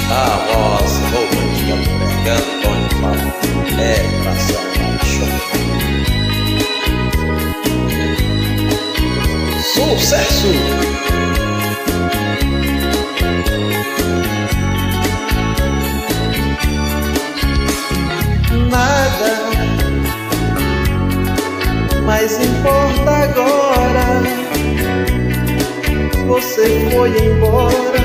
A voz romântica do brega Antônio Paulo é pra se apaixonar. Sucesso! Nada mais importa agora. Você foi embora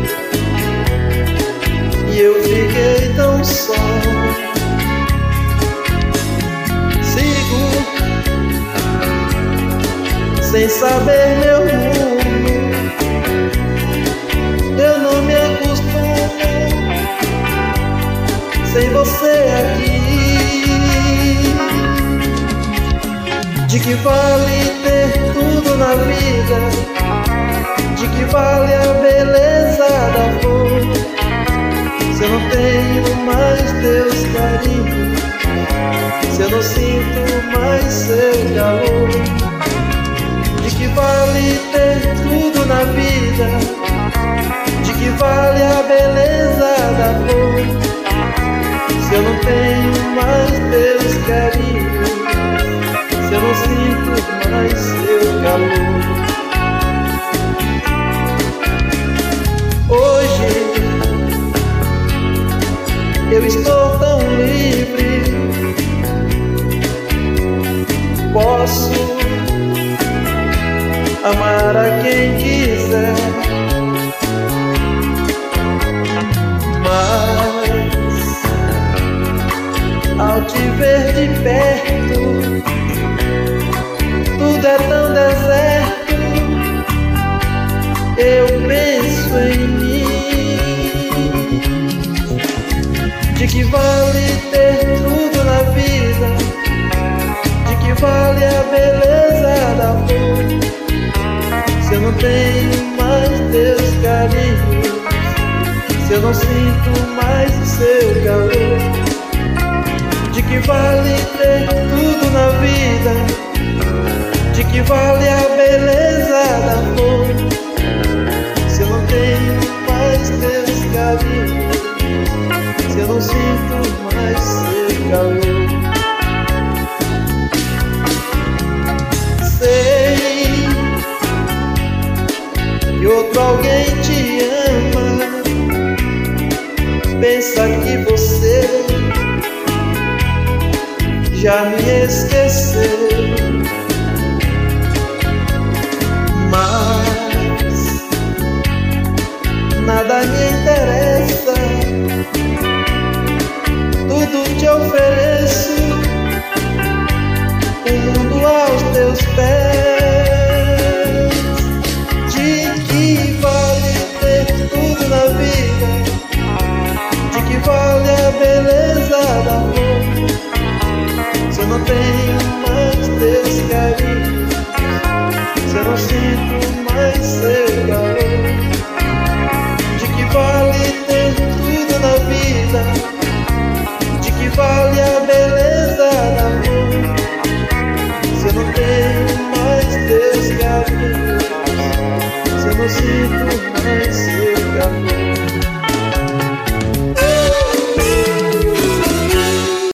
e eu fiquei tão só. Sigo sem saber meu rumo. Eu não me acostumo sem você aqui. De que vale ter tudo na vida? De que vale a beleza da flor, se eu não tenho mais teus carinhos, se eu não sinto mais seu calor? De que vale ter tudo na vida? De que vale a beleza da flor, se eu não tenho mais teus carinhos, se eu não sinto mais seu calor? Hoje eu estou tão livre, posso amar a quem quiser, mas ao te ver de perto, tudo é tão deserto. Eu penso em mim. De que vale ter tudo na vida? De que vale a beleza da flor, se eu não tenho mais teus carinhos, se eu não sinto mais o seu calor? De que vale ter tudo na vida? De que vale a beleza da flor, se eu não tenho mais teus carinhos, se eu não sinto mais seu calor? Sei que outro alguém te ama, pensa que você já me esqueceu.